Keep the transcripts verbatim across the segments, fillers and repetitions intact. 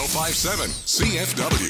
oh five seven C F W.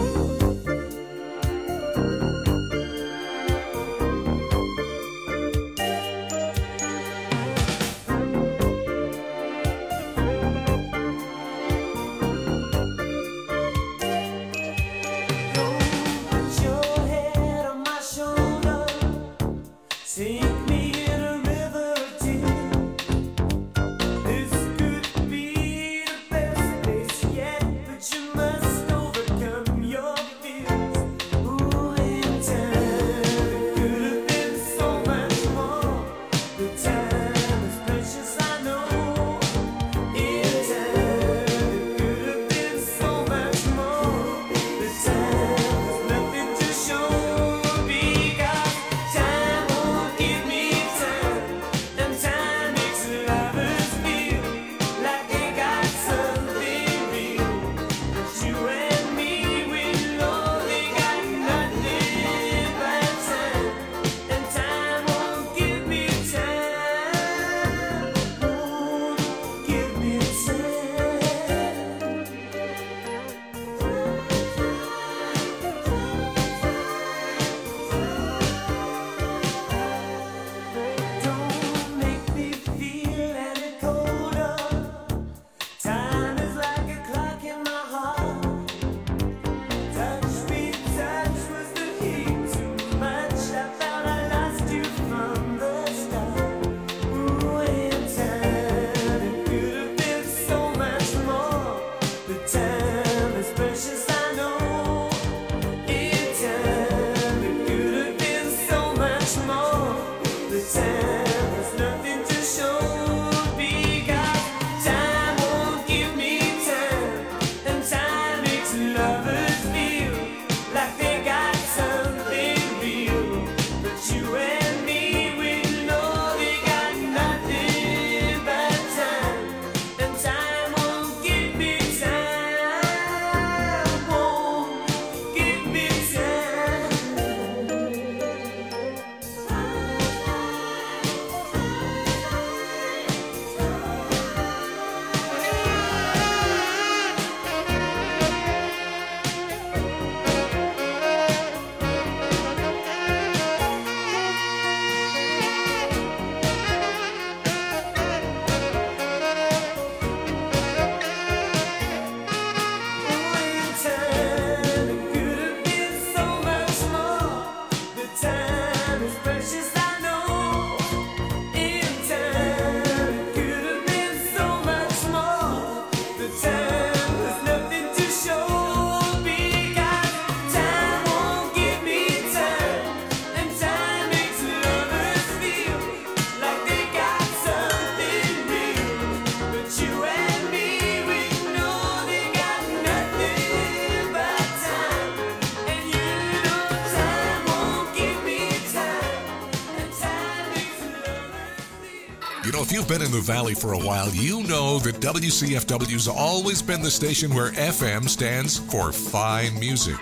If you've been in the Valley for a while, you know that W C F W's always been the station where F M stands for fine music.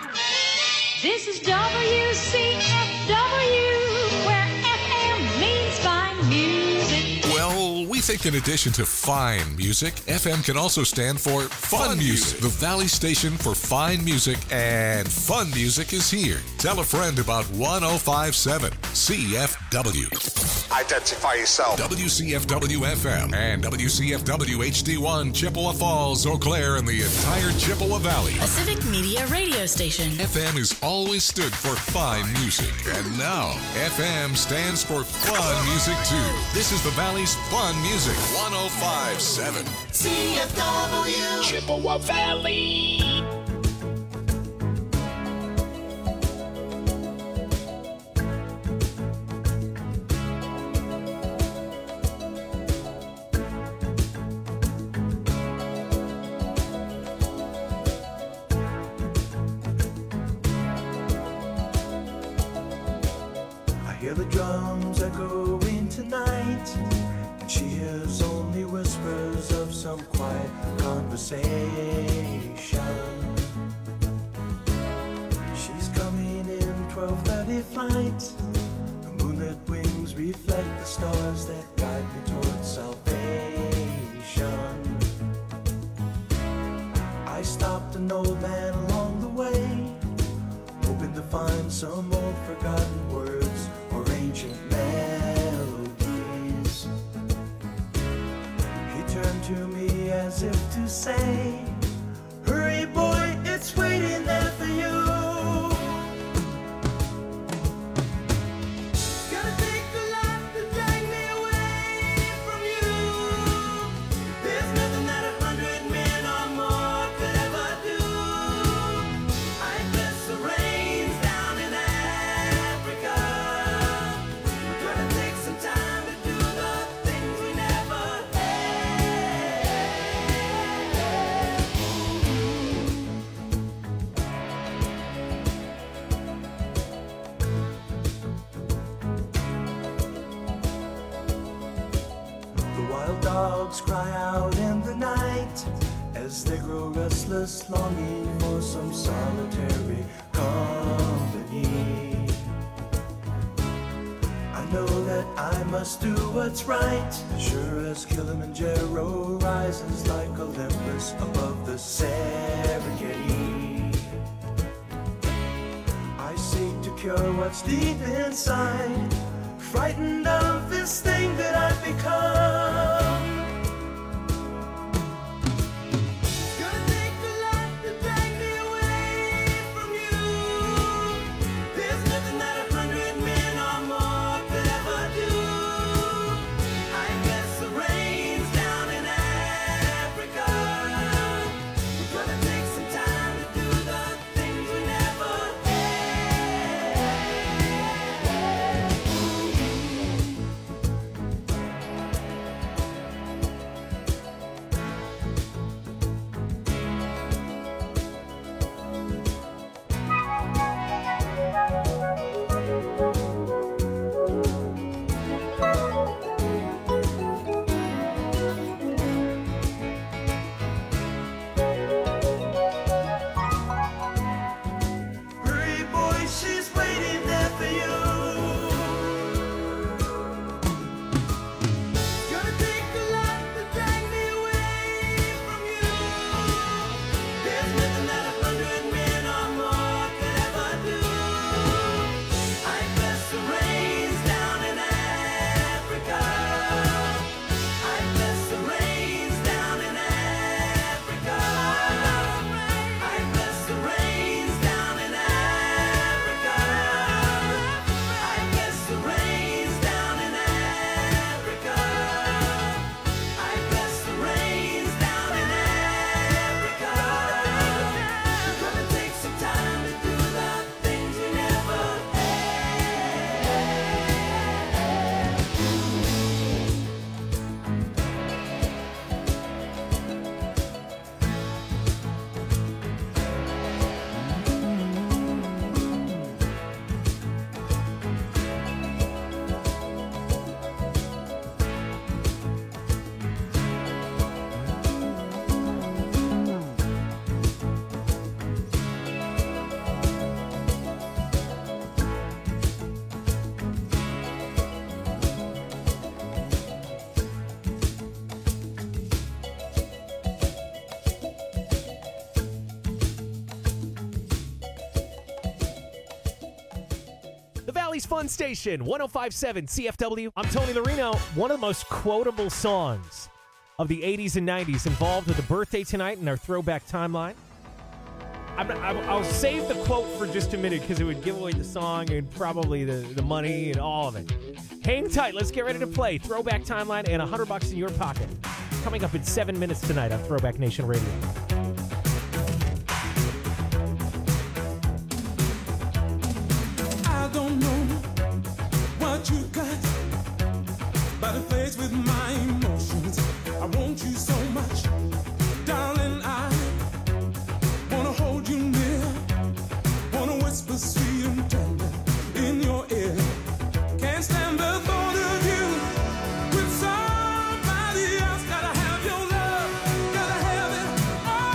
This is W C F W, where F M means fine music. Well, we think in addition to fine music, F M can also stand for fun, fun music. music. The Valley station for fine music and fun music is here. Tell a friend about one oh five seven C F W. Identify yourself. W C F W F M and W C F W H D one, Chippewa Falls, Eau Claire, and the entire Chippewa Valley. A civic media radio station. F M has always stood for fine music. And now, F M stands for fun music, too. This is the Valley's fun music. one oh five seven C F W. Chippewa Valley. Hear the drums echoing tonight, and she hears only whispers of some quiet conversation. She's coming in twelve thirty flight. The moonlit wings reflect the stars that guide me towards salvation. I stop an old man along the way, hoping to find some old forgotten words or ancient melodies. He turned to me as if to say, hurry boy, it's waiting there for you. Gonna take a lot to drag me away from you. There's nothing that a hundred men or more could ever do. I bless the rains down in Africa. We're gonna take some time to do the things we never The wild dogs cry out in the night as they grow restless, longing for some solitary company. I know that I must do what's right, sure as Kilimanjaro rises like Olympus above the Serengeti. I seek to cure what's deep inside, frightened of this thing that I've become. It's gonna take a lot to drag me away from you. There's nothing that a hundred men or more could ever do. I bless the rains down in Africa. We're gonna take some time to do the things we never Hurry, boy, she's waiting there for you. Gonna take a lot to drag me away from you. There's nothing that a hundred men or more could ever do. I bless the rains down in Africa. I bless the rains down in Africa. I bless the rains down in Africa. I bless the rains down in Africa. I bless the rains down in Africa. We're gonna take some time to do the things we never The Valley's Fun Station, one oh five point seven C F W. I'm Tony Larino. One of the most quotable songs of the eighties and nineties involved with a birthday tonight in our throwback timeline. I'm, I'm, I'll save the quote for just a minute because it would give away the song and probably the, the money and all of it. Hang tight. Let's get ready to play Throwback Timeline and one hundred bucks in your pocket. Coming up in seven minutes tonight on Throwback Nation Radio. I don't know what you got, but it plays with my emotions. I want you so much, darling. I wanna hold you near, wanna whisper sweet and tender in your ear. Can't stand the thought of you with somebody else. Gotta have your love, gotta have it all.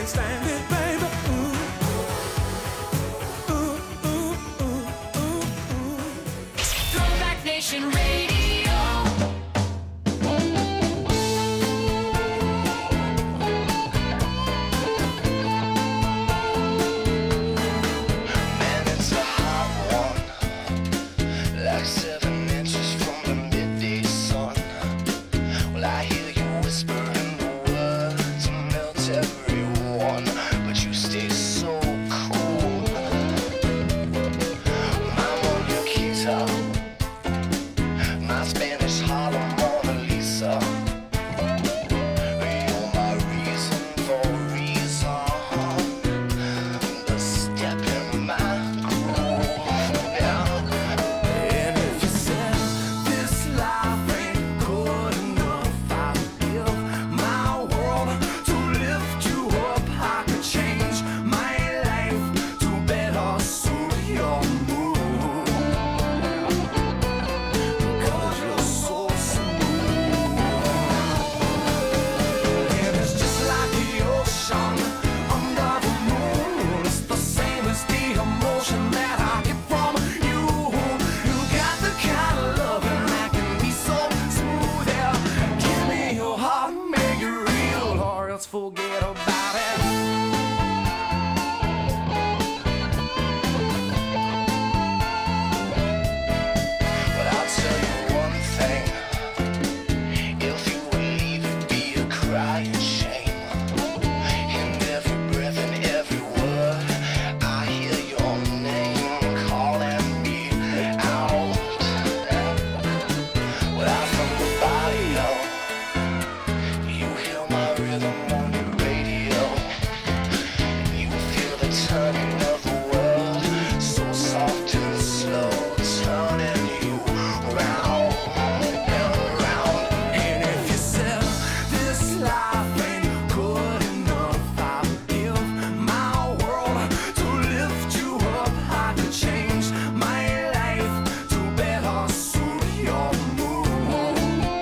can't stand it, baby. Ooh. Ooh, ooh, ooh, ooh, ooh. Throwback Nation Radio. Man, it's a hot one, like seven inches from the midday sun. Well, I hear you whispering the words to melt everyone, but you stay so cool. My Moniquita, my Spanish Harlem Mona Lisa. You're my reason for reason, the step in my groove. Yeah. And if you said this life ain't good enough, I'd give my world to lift you up. I could change my life to better suit your mood. Because you're so smooth. And it's just like the ocean under the moon. It's the same as the emotion that I get from you. You got the kind of loving that can be so smooth. Yeah. Give me your heart and make it real, or else forget about it. But I'll tell you one thing. If you would leave, it'd be a crying shame. In every breath and every word, I hear your name calling me out. Well, I'm from the barrio. You hear my rhythm on your radio. You feel the turning of the world, so soft and slow, turning you round and round. And if you said this life ain't good enough, I'd give my world to lift you up. I could change my life to better suit your mood.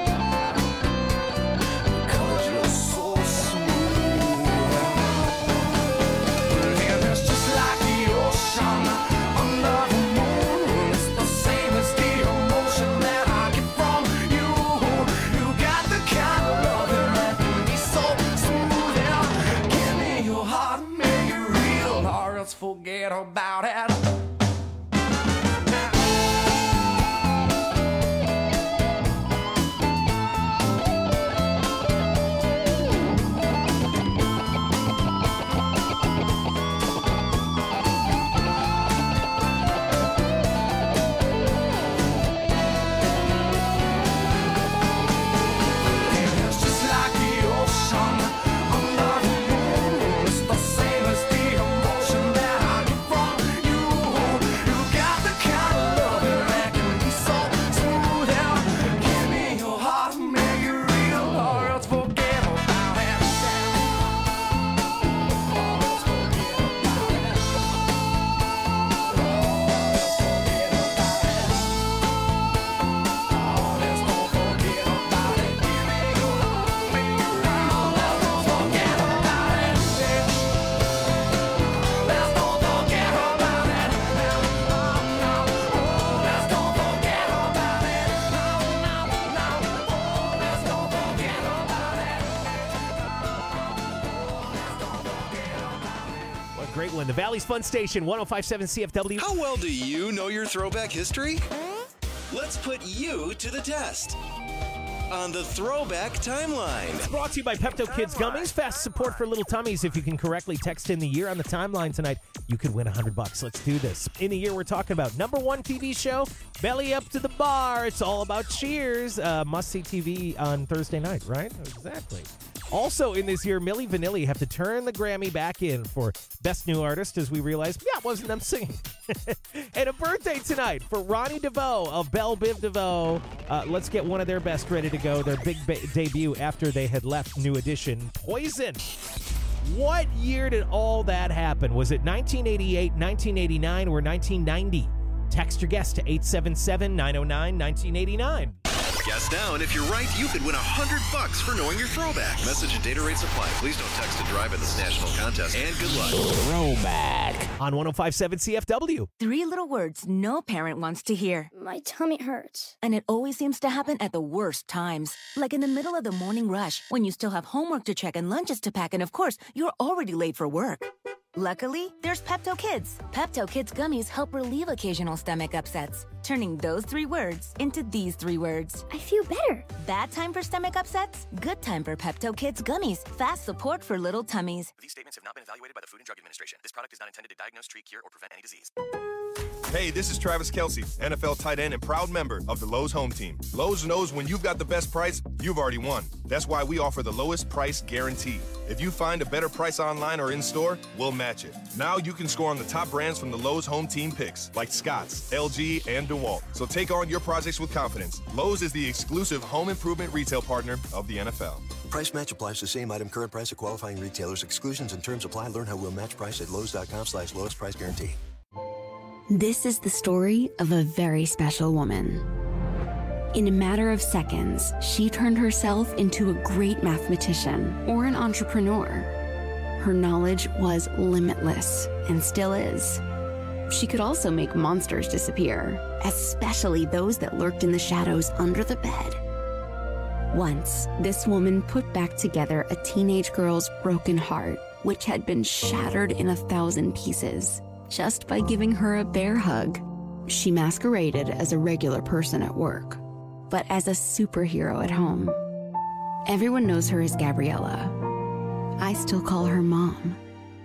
Because you're so smooth. And it's just like the ocean under the moon. It's the same as the emotion that I get from you. You got the kind of loving that can be so smooth. Yeah. Give me your heart and make it real, or else forget about it. And it's just like the ocean under the moon. It's the same as the emotion that I get from you. You got the kind of loving that can be so smooth. Yeah. Give me your heart and make it real, or else forget about it. What a great one. The Valley's Fun Station, one oh five point seven C F W. How well do you know your throwback history? Let's put you to the test on the Throwback Timeline. Brought to you by Pepto Kids Gummies. Fast support for little tummies. If you can correctly text in the year on the timeline tonight, you could win one hundred bucks. Let's do this. In the year we're talking about number one T V show, Belly Up to the Bar. It's all about Cheers. Uh, must-see T V on Thursday night, right? Exactly. Also in this year, Milli Vanilli have to turn the Grammy back in for Best New Artist, as we realized, yeah, it wasn't them singing. And a birthday tonight for Ronnie DeVoe of Belle Biv DeVoe. Uh, let's get one of their best ready to go. Their big ba- debut after they had left New Edition, Poison. What year did all that happen? Was it nineteen eighty-eight, nineteen eighty-nine, or nineteen ninety? Text your guess to eight seven seven, nine oh nine, nineteen eighty-nine. Guess now, and if you're right, you could win one hundred bucks for knowing your throwback. Message and data rates apply. Please don't text and drive in this national contest, and good luck. Throwback on one oh five point seven C F W. Three little words no parent wants to hear. My tummy hurts. And it always seems to happen at the worst times. Like in the middle of the morning rush, when you still have homework to check and lunches to pack, and of course, you're already late for work. Luckily, there's Pepto Kids. Pepto Kids gummies help relieve occasional stomach upsets, turning those three words into these three words. I feel better. Bad time for stomach upsets? Good time for Pepto Kids gummies. Fast support for little tummies. These statements have not been evaluated by the Food and Drug Administration. This product is not intended to diagnose, treat, cure, or prevent any disease. Hey, this is Travis Kelce, N F L tight end and proud member of the Lowe's home team. Lowe's knows when you've got the best price, you've already won. That's why we offer the lowest price guarantee. If you find a better price online or in store, we'll match it. Now you can score on the top brands from the Lowe's home team picks, like Scotts, L G, and DeWalt. So take on your projects with confidence. Lowe's is the exclusive home improvement retail partner of the N F L. Price match applies to same item, current price of qualifying retailers. Exclusions and terms apply. Learn how we'll match price at Lowe's.com slash lowest price guarantee. This is the story of a very special woman. In a matter of seconds, she turned herself into a great mathematician or an entrepreneur. Her knowledge was limitless and still is. She could also make monsters disappear, especially those that lurked in the shadows under the bed. Once, this woman put back together a teenage girl's broken heart, which had been shattered in a thousand pieces, just by giving her a bear hug. She masqueraded as a regular person at work, but as a superhero at home. Everyone knows her as Gabriella. I still call her Mom.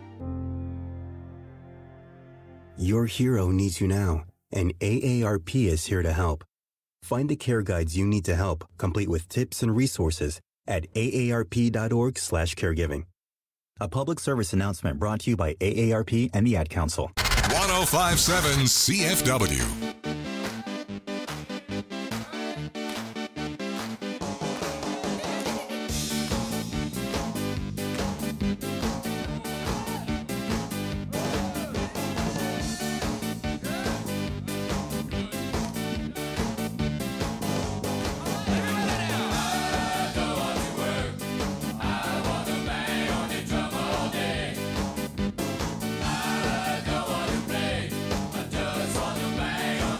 Your hero needs you now, and A A R P is here to help. Find the care guides you need to help, complete with tips and resources at A A R P dot org slash caregiving. A public service announcement brought to you by A A R P and the Ad Council. one oh five point seven C F W. Bang on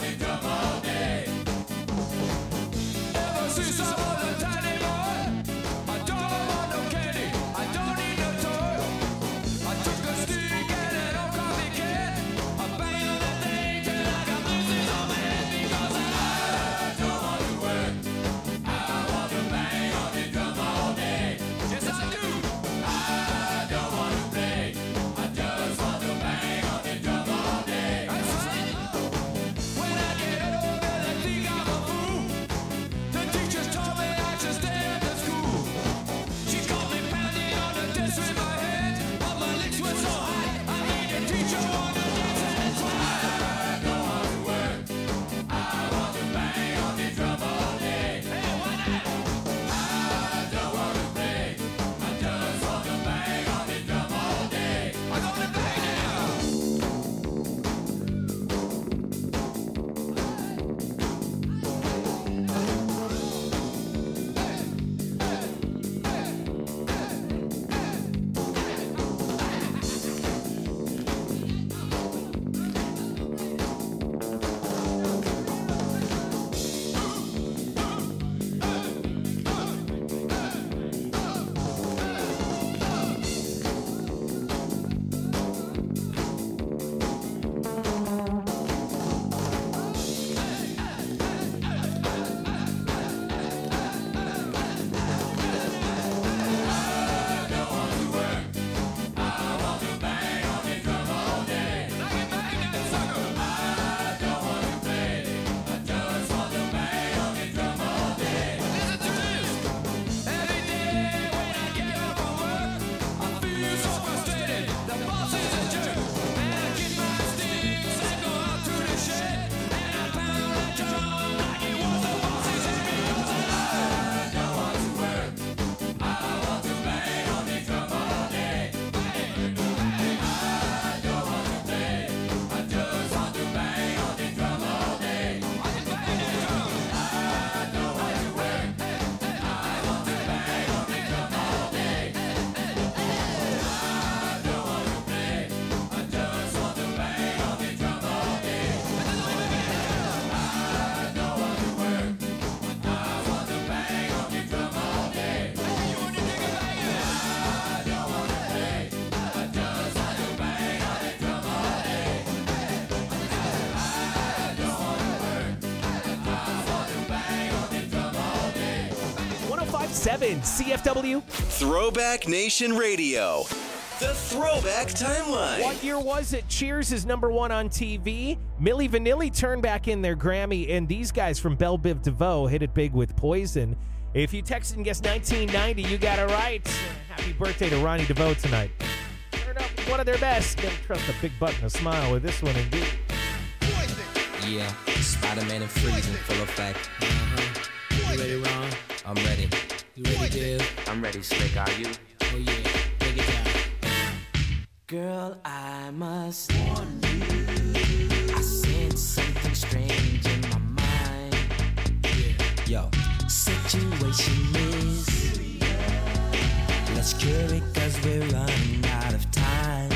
five seven C F W. Throwback Nation Radio. The Throwback Timeline. What year was it? Cheers is number one on T V. Milli Vanilli turned back in their Grammy, and these guys from Belle Biv DeVoe hit it big with Poison. If you texted and guessed nineteen ninety, you got it right. Happy birthday to Ronnie DeVoe tonight. Turned up one of their best. Never trust a big butt and a smile with this one indeed. Yeah, Spider-Man and freezing full effect. Uh-huh. You ready, Ron? I'm ready. You ready, Bill? I'm ready, Slick. Are you? Oh yeah, break it down. Girl, I must warn you. I sense something strange in my mind. Yo, situation is. Let's cure it, cause we're running out of time.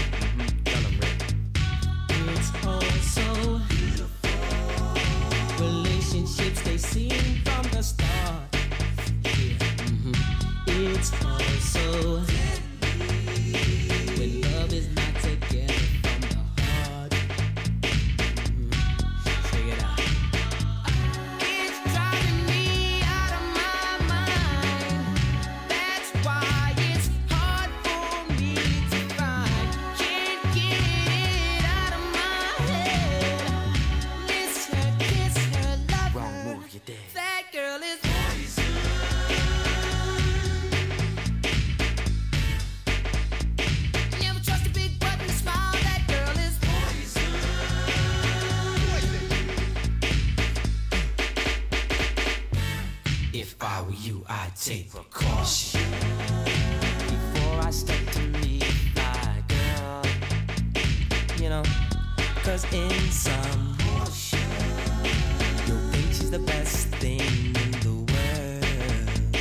Mm-hmm. It's all so beautiful. Relationships, they seem from the start. Yeah. Mm-hmm. It's all so when love is not together from the heart. Mm-hmm. Check it out. It's driving me out of my mind. That's why it's hard for me to find. Can't get it out of my head. Miss her, kiss her, love Wrong her. move, you dead. That girl is never trust a big butt and a smile. That girl is If I were you, I'd take precaution. before I step to meet my girl. You know, cause in some you'll think she's the best thing in the world.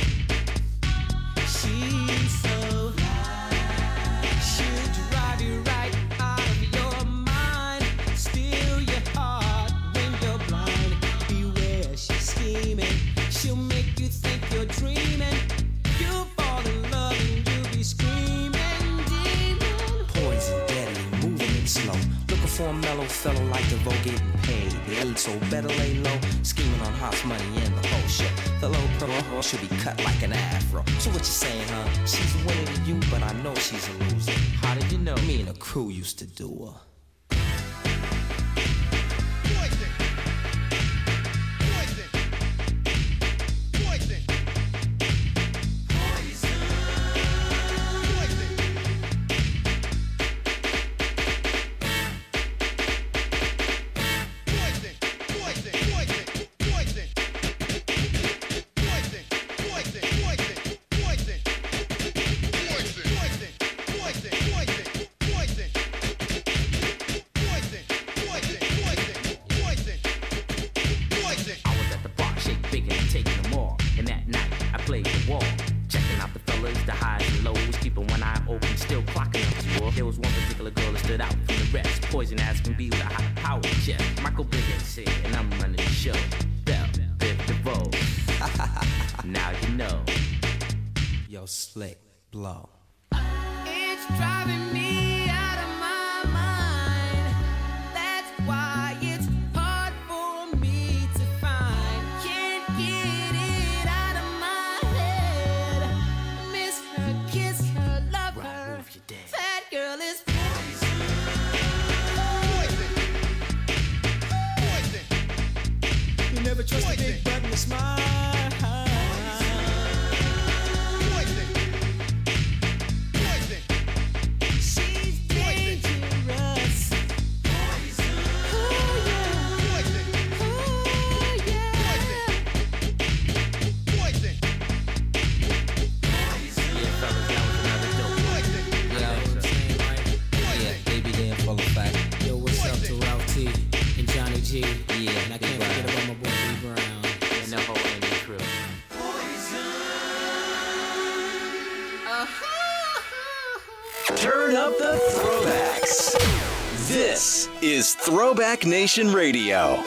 She's so she'll drive you right out of your mind, steal your heart when you're blind. Beware, she's scheming. She'll make you think you're dreaming. You'll fall in love and you'll be screaming, demon. Poison, deadly, moving it slow. Looking for a mellow fellow like DeVoe getting paid. They ain't so better lay low. Scheming on hot money and the whole shit. The low pro should be cut like an afro. So what you saying, huh? She's a winner to you, but I know she's a loser. How did you know? Me and the crew used to do her. I was at the bar, shake big and taking them all. And that night, I played the wall. Checking out the fellas, the highs and lows. Keeping one eye open, still clocking up the war. There was one particular girl that stood out from the rest. Poison as can be with a high power chest. Michael Biggins said, and I'm running the show. Belle Biv DeVoe. Now you know. Yo, slick, blow. It's driving me out of my mind. That's why it's hard for me to find. Can't get it out of my head. Miss her, kiss her, love her. That girl is You never trust a big butt and a smile. she's dangerous. Oh yeah. Oh Yeah, fellas, that was another dope. You know what I'm saying, right? Yeah, baby, they in full effect. Yo, what's up to Ralph T and Johnny G? Yeah, And I can't forget about my boy B Brown. And the whole Andy crew. Turn up the throwbacks. This is Throwback Nation Radio.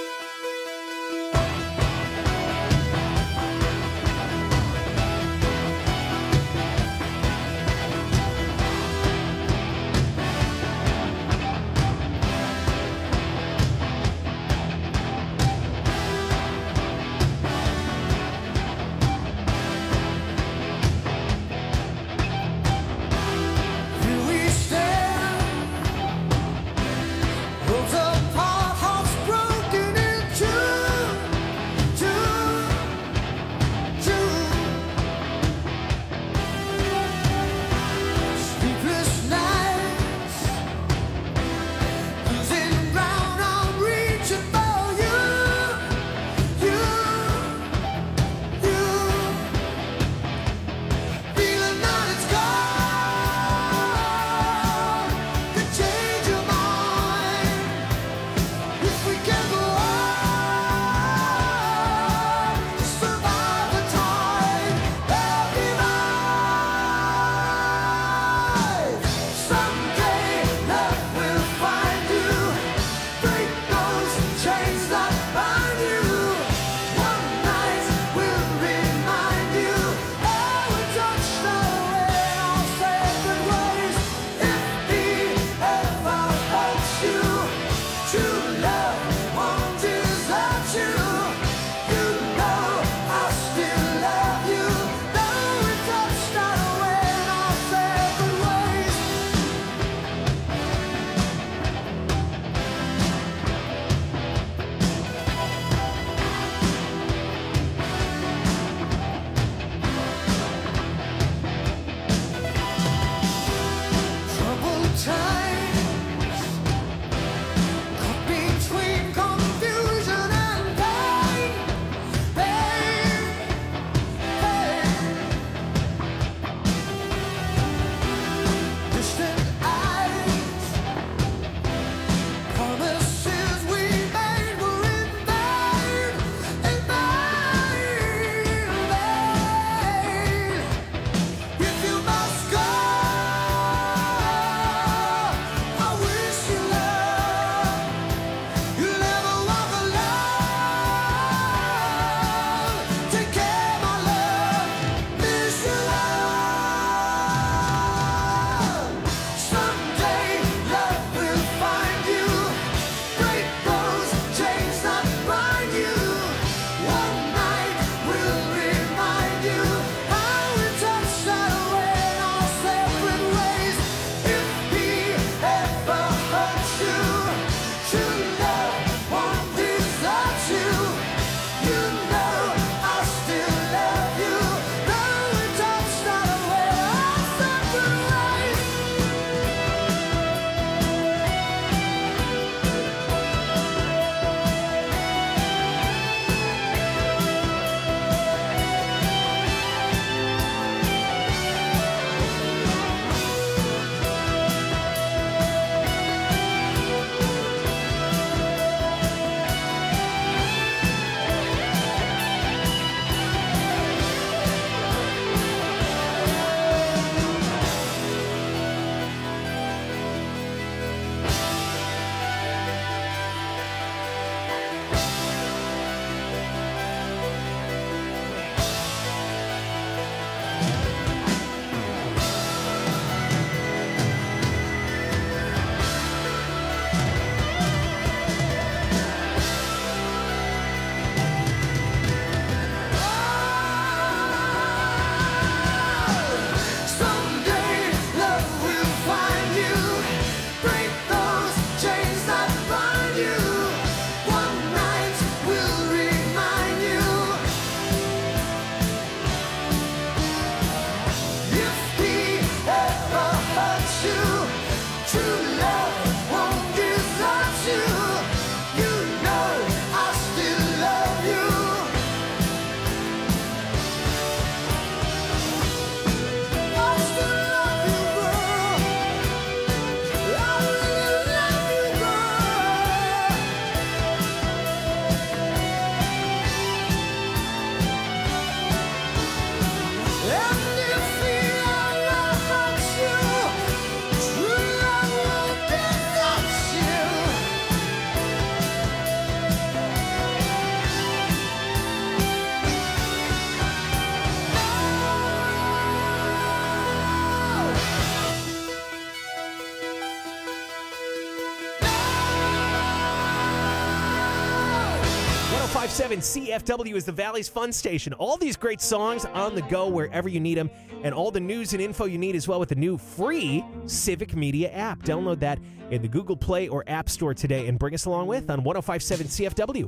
seven C F W is the Valley's Fun Station. All these great songs on the go wherever you need them, and all the news and info you need as well with the new free Civic Media app. Download that in the Google Play or App Store today and bring us along with on one oh five point seven C F W.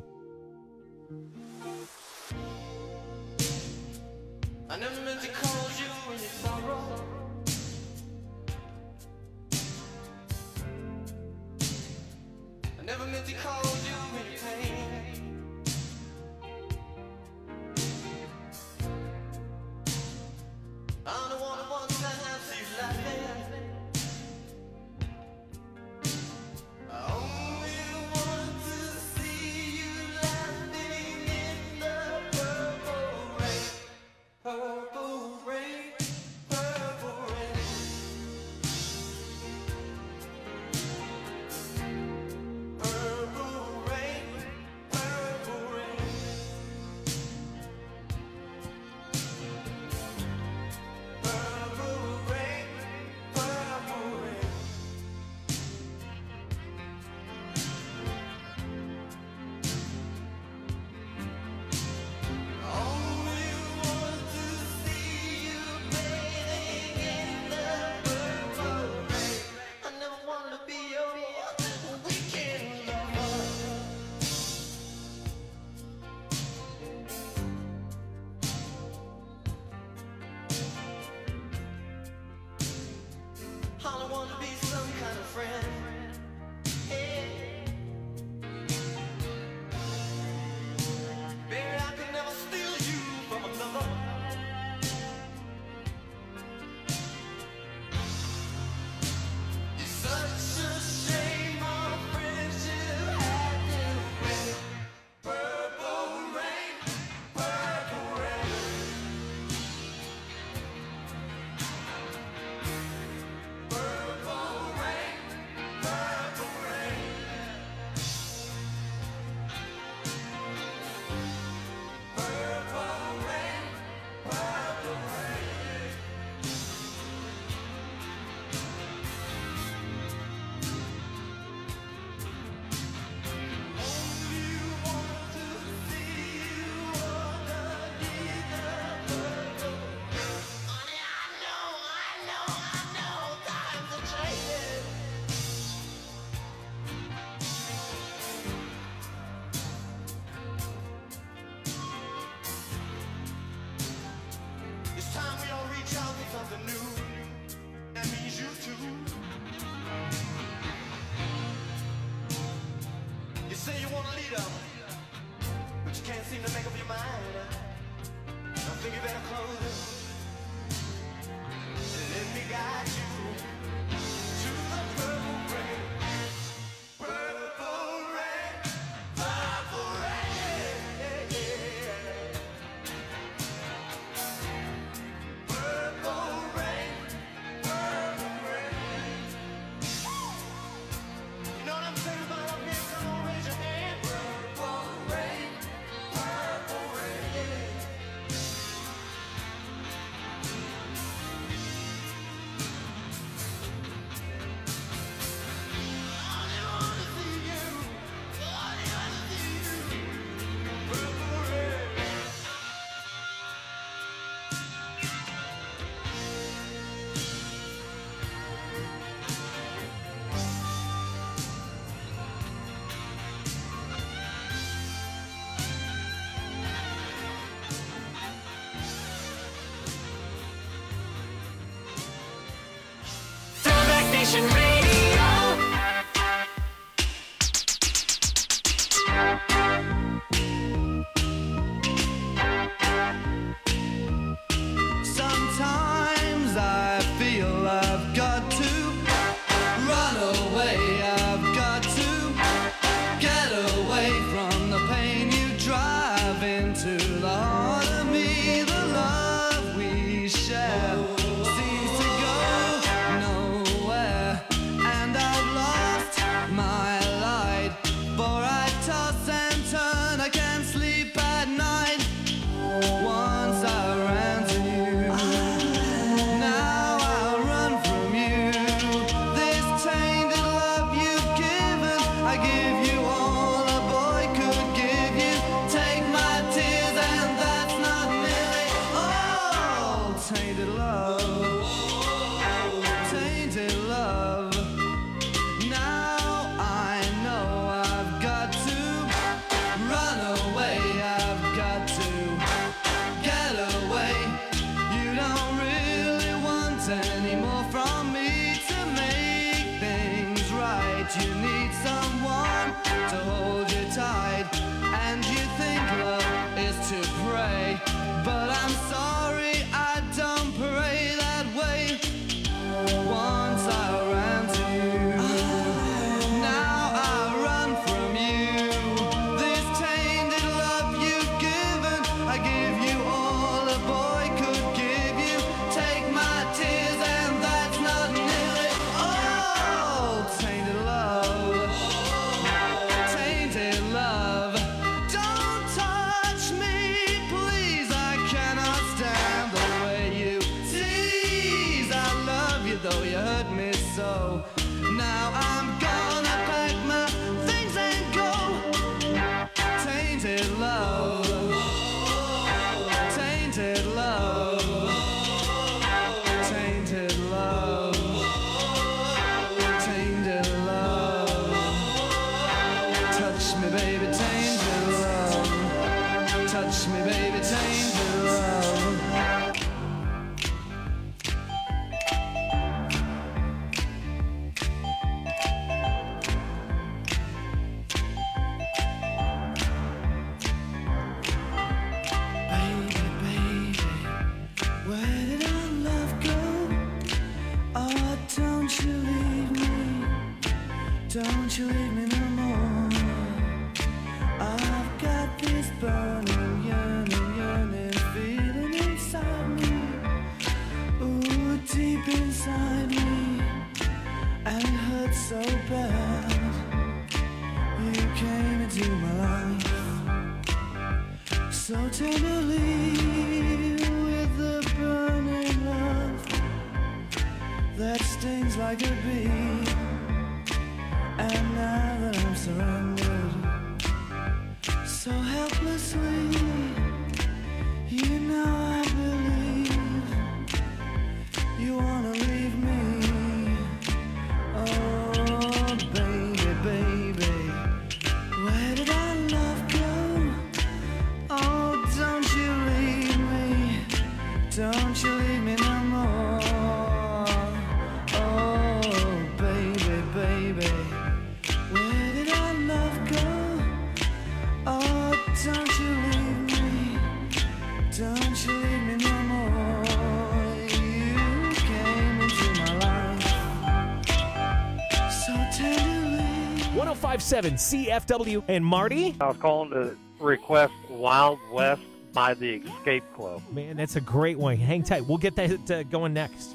I never meant to call you in your sorrow. I never meant to call you in your pain. I'm the one who wants to have you laughing. I only want to see you laughing in the purple rain. Purple rain, purple rain. Purple rain, purple rain. Purple rain, purple rain. Only want to see you bathing in the purple rain. I never want to be your weekend lover. I don't want to be some kind of friend. Hey. Baby, I could never steal you from another. It's such a shame our friendship had to end. Purple rain, purple rain. Purple rain, purple rain. Purple rain, purple rain. Only want to see you underneath the purple rain. Honey, I know, I know, I know, times are changing. It's time we all reach out for something new. That means you too. You say you want a leader, but you can't seem to make up your mind. I think you better close it. Let me guide you to the purple rain. Purple rain, purple rain. Purple rain, tainted love, tainted love. Now I know I've got to run away, I've got to get away. You don't really want any more from me to make things right. You need someone to hold you tight, and you think love is to pray, but I'm sorry, I don't pray that way. Once I ran to you, now I run from you. This tainted love you've given, I give you all a boy could give you. Take my tears and that's not nearly all. Tainted love, tainted love. Don't touch me, please, I cannot stand the way you tease. I love you though you hurt me so. Now I'm gonna pack my things and go. Tainted love, tainted love, tainted love, tainted love. Touch me, baby, tainted love. Touch me, baby, tainted love. Baby, baby, where did our love go? Oh, don't you leave me, don't you leave me no more. I've got this burning, yearning, yearning feeling inside me, ooh, deep inside me, and it hurts so bad. You came into my life so tenderly with the burning love that stings like a bee. And now that I'm surrendered so helplessly, you know I believe you wanna leave me. Oh, baby, baby, where did our love go? Oh, don't you leave me, don't you leave me no more. Oh, baby, baby, where did our love go? Oh, don't you leave me, don't you leave me no more. You came into my life so tenderly. one oh five point seven C F W and Marty. I was calling to request Wild West by the Escape Club. Man, that's a great one. Hang tight. We'll get that uh, going next.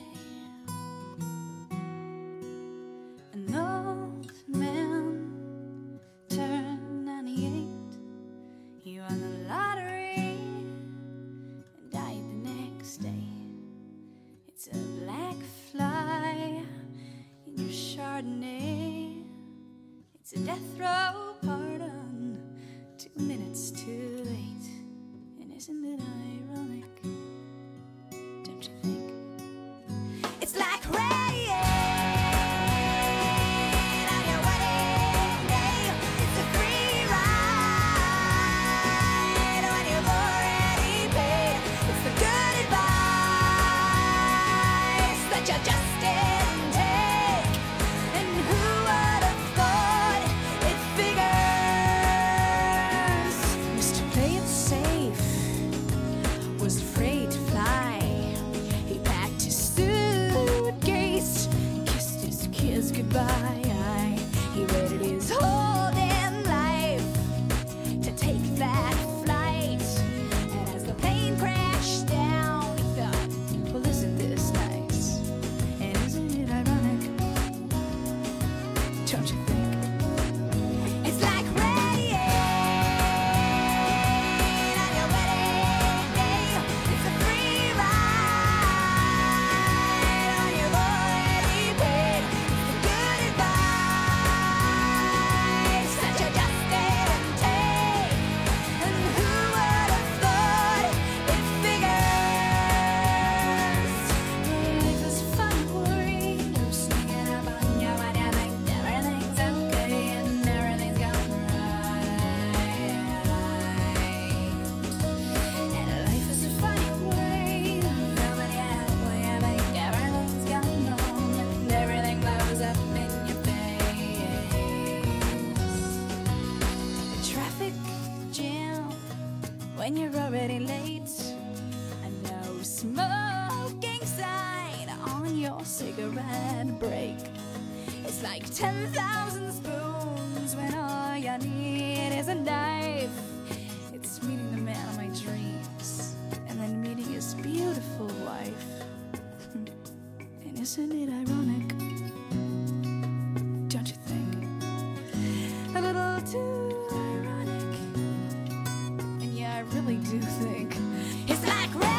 An old man turned ninety-eight. He won the lottery and died the next day. It's a black fly in your Chardonnay. It's a death row pardon, two minutes too late. And isn't it ironic? Don't you think? It's like rain on your wedding day. It's a free ride when you've already paid. It's the good advice that you just didn't take. And who would have thought it figured cigarette break. It's like ten thousand spoons when all you need is a knife. It's meeting the man of my dreams and then meeting his beautiful wife. And isn't it ironic? Don't you think? A little too ironic. And yeah, I really do think it's like rain.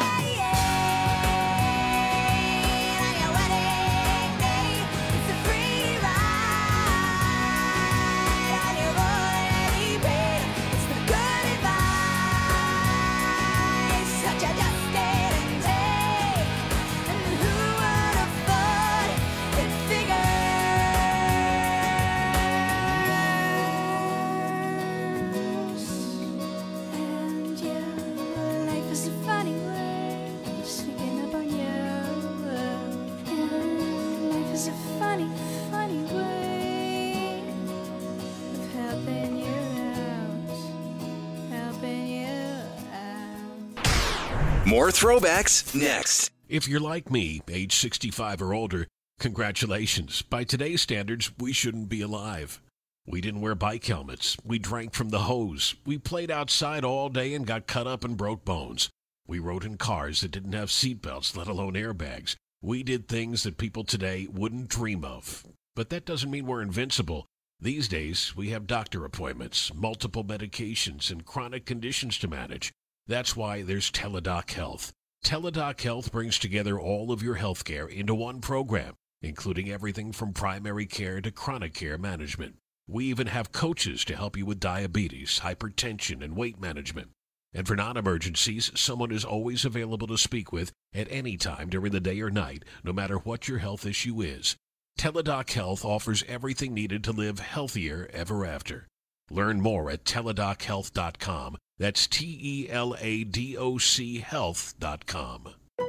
More throwbacks next. If you're like me, age sixty-five or older, congratulations. By today's standards, we shouldn't be alive. We didn't wear bike helmets. We drank from the hose. We played outside all day and got cut up and broke bones. We rode in cars that didn't have seatbelts, let alone airbags. We did things that people today wouldn't dream of. But that doesn't mean we're invincible. These days, we have doctor appointments, multiple medications, and chronic conditions to manage. That's why there's Teladoc Health. Teladoc Health brings together all of your health care into one program, including everything from primary care to chronic care management. We even have coaches to help you with diabetes, hypertension, and weight management. And for non-emergencies, someone is always available to speak with at any time during the day or night, no matter what your health issue is. Teladoc Health offers everything needed to live healthier ever after. Learn more at teladoc health dot com. That's T E L A D O C health dot com.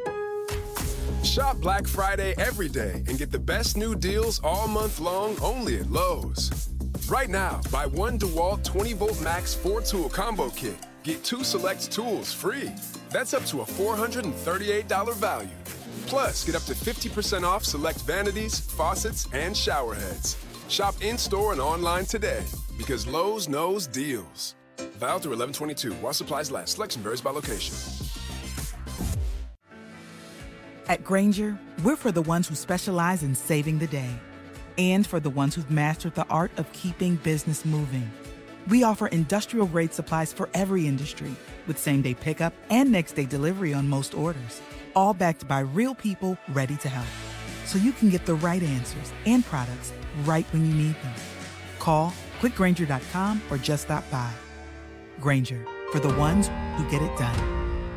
Shop Black Friday every day and get the best new deals all month long only at Lowe's. Right now, buy one DeWalt twenty volt max four tool combo kit. Get two select tools free. That's up to a four hundred thirty-eight dollars value. Plus, get up to fifty percent off select vanities, faucets, and shower heads. Shop in-store and online today because Lowe's knows deals. Valid through eleven twenty-two. While supplies last. Selection varies by location. At Grainger, we're for the ones who specialize in saving the day and for the ones who've mastered the art of keeping business moving. We offer industrial-grade supplies for every industry with same-day pickup and next-day delivery on most orders, all backed by real people ready to help. So you can get the right answers and products right when you need them. Call quick grainger dot com or just stop by. Grainger, for the ones who get it done.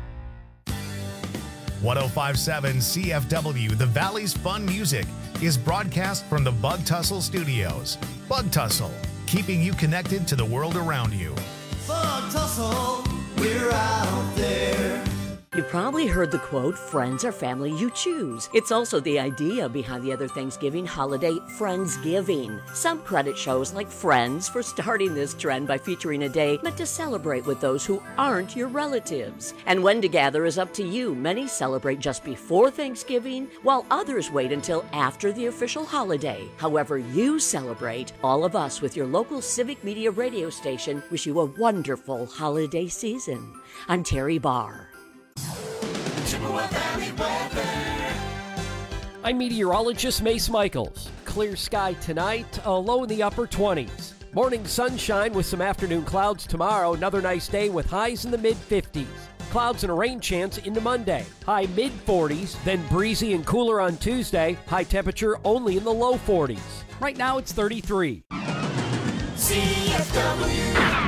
one oh five point seven C F W, the Valley's Fun Music, is broadcast from the Bug Tussle Studios. Bug Tussle, keeping you connected to the world around you. Bug Tussle, we're out there. You've probably heard the quote, friends are family you choose. It's also the idea behind the other Thanksgiving holiday, Friendsgiving. Some credit shows like Friends for starting this trend by featuring a day meant to celebrate with those who aren't your relatives. And when to gather is up to you. Many celebrate just before Thanksgiving, while others wait until after the official holiday. However you celebrate, all of us with your local Civic Media radio station wish you a wonderful holiday season. I'm Terry Barr. I'm meteorologist Mace Michaels. Clear sky tonight, a low in the upper twenties. Morning sunshine with some afternoon clouds tomorrow. Another nice day with highs in the mid fifties. Clouds and a rain chance into Monday. High mid forties, then breezy and cooler on Tuesday. High temperature only in the low forties. Right now it's thirty-three. C F W.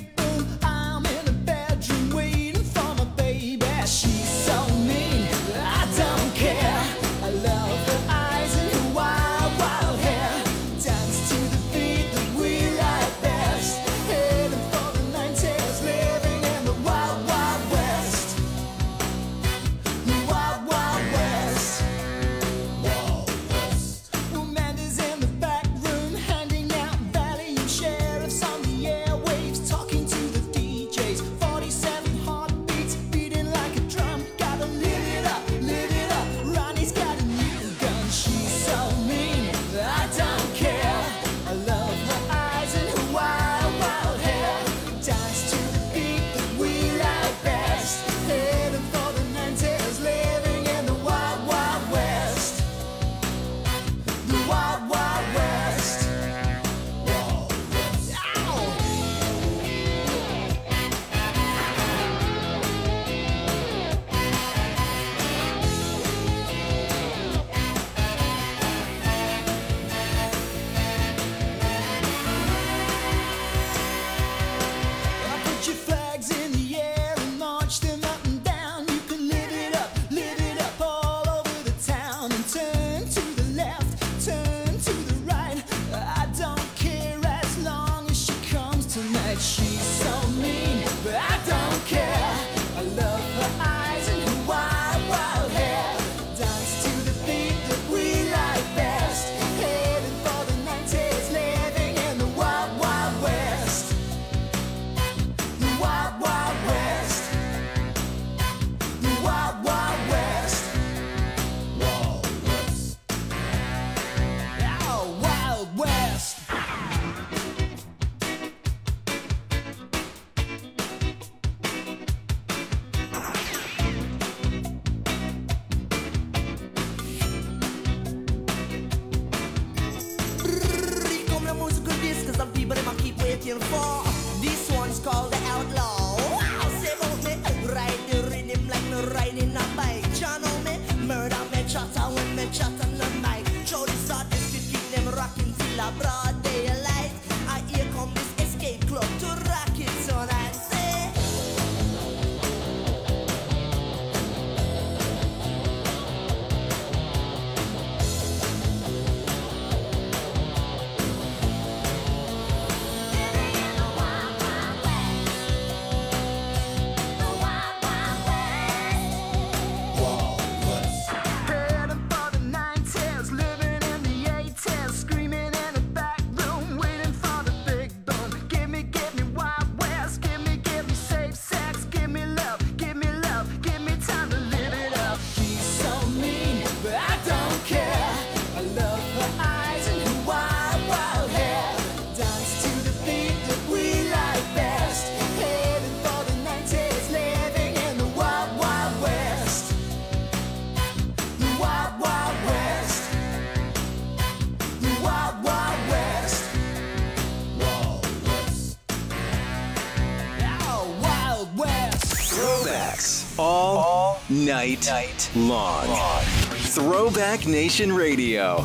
She's so mean. She's so mean, but I don't care. I love her eyes and her wild, wild hair. Dance to the beat that we like best. Heading for the nineties, living in the wild, wild west. The wild, wild west. The wild, wild west. Wild west. Oh, wild west. Come the musical disc, cause some people them a keep waiting for. This one's called the Outlaw. Wow, say about me, ride the rhythm like no riding a bike. Channel me, murder me, chatter when me chat on the mic. Show this artist to keep them rocking till a broad daylight. I here come this escape club to rock it so I say. Heading for the nineties, living in the eighties, screaming in the back room, waiting for the big boom. Give me, give me Wild West, give me, give me safe sex, give me love, give me love, give me time to live it up. She's so mean, but I don't care. I love her eyes and her wild, wild hair. Dance to the beat that we like best. Heading for the nineties, living in the wild, wild west. The wild, wild west. The wild, wild west. Wild west. Oh, wild west. Throwbacks all, all night, night long. long. Throwback Nation Radio.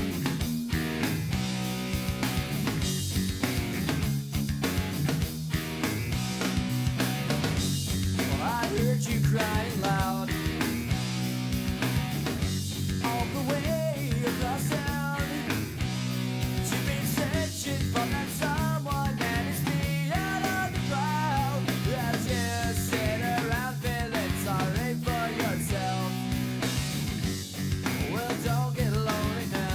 I heard you crying loud all the way across town. You've been searching for that someone that is beyond the crowd. As you sit around feeling sorry for yourself. Well, don't get lonely now.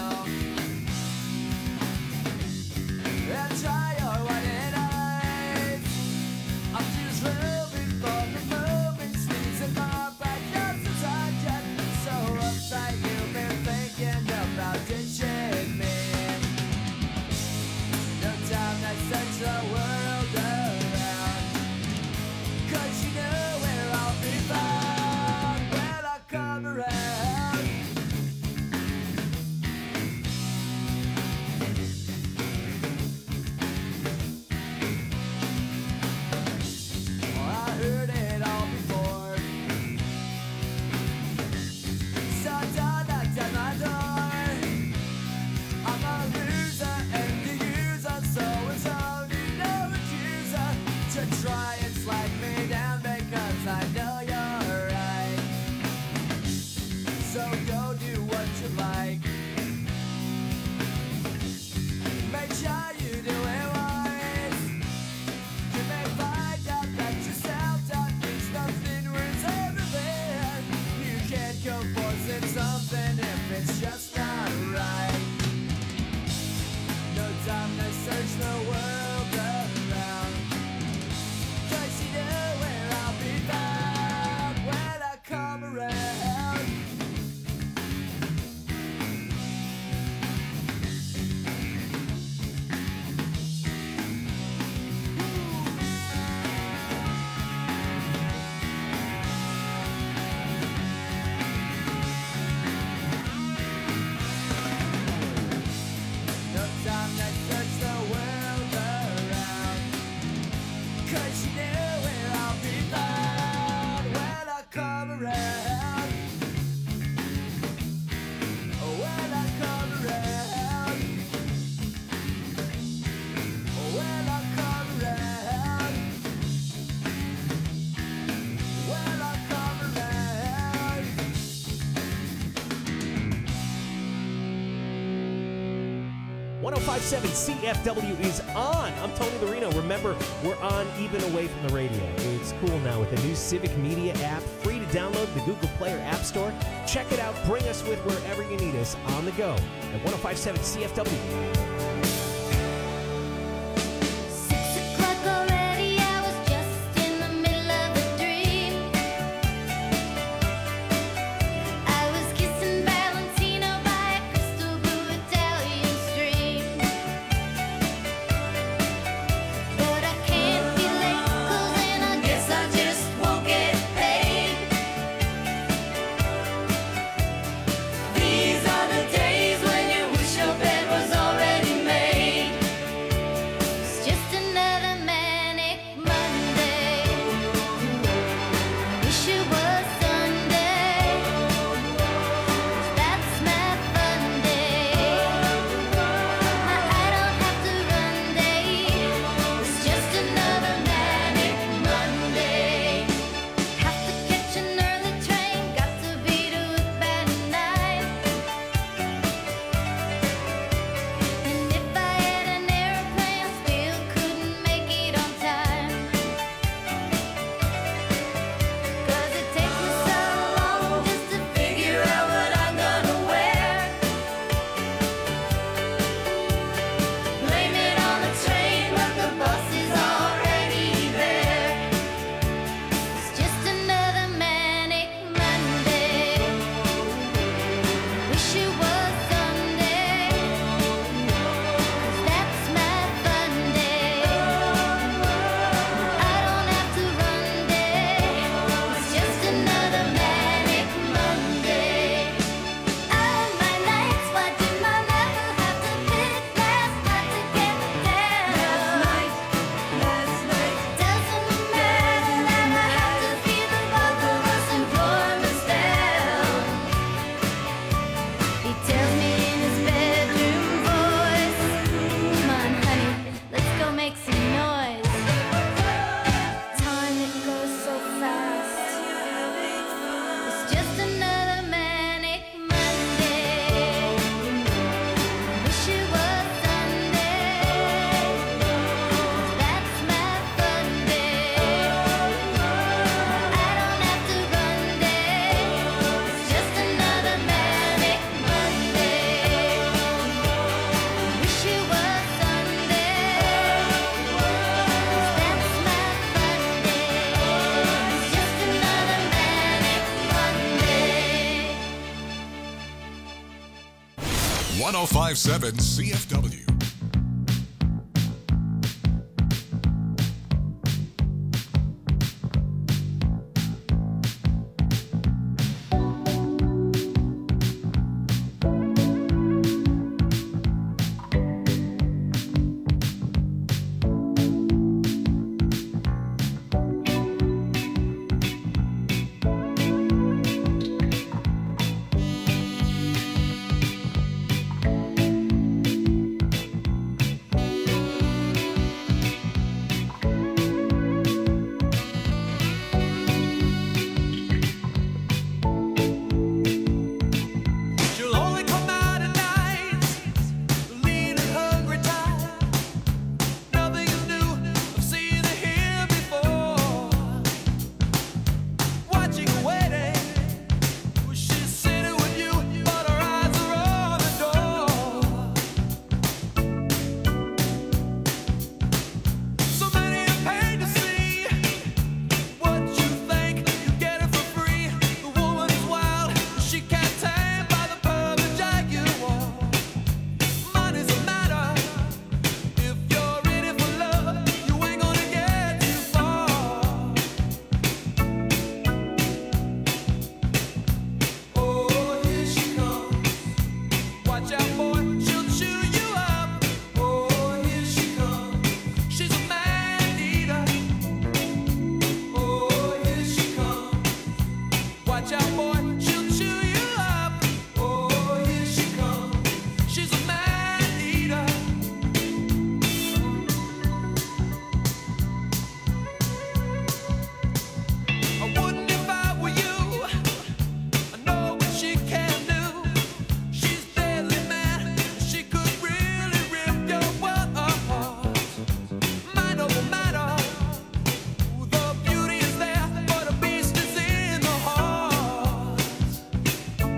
five seven C F W is on. I'm Tony Larino. Remember, we're on even away from the radio. It's cool now with the new Civic Media app, free to download the Google Play or App Store. Check it out. Bring us with wherever you need us on the go at one oh five seven C F W. These are the days when you wish your bed was already made. It's just another manic Monday. Wish it was Sunday. That's my fun day. I don't have to run day. It's just another manic Monday. Have to catch an early train. Got to be to it by nine. And if I had an airplane, I still couldn't make it on time. 'Cause it takes me so long just to figure out what I'm gonna wear. Blame it on the train, but the bus is already there. It's just another manic Monday. Wish it was Sunday. 'Cause that's my fun day. I don't have to run day. It's just another manic Monday. All my nights watching my lover have to pick last night to get down. Last night, last night. Doesn't matter that I have to be the both of us and pour us down. He tells me in his bedroom voice, come on honey, let's go make some noise. Time it goes so fast. It's just another manic Monday. Wish it was Sunday. That's my fun day. I don't have to run day. It's just another manic Monday. Wish it was Sunday. That's my fun day. It's just another manic Monday. one oh five seven C F W.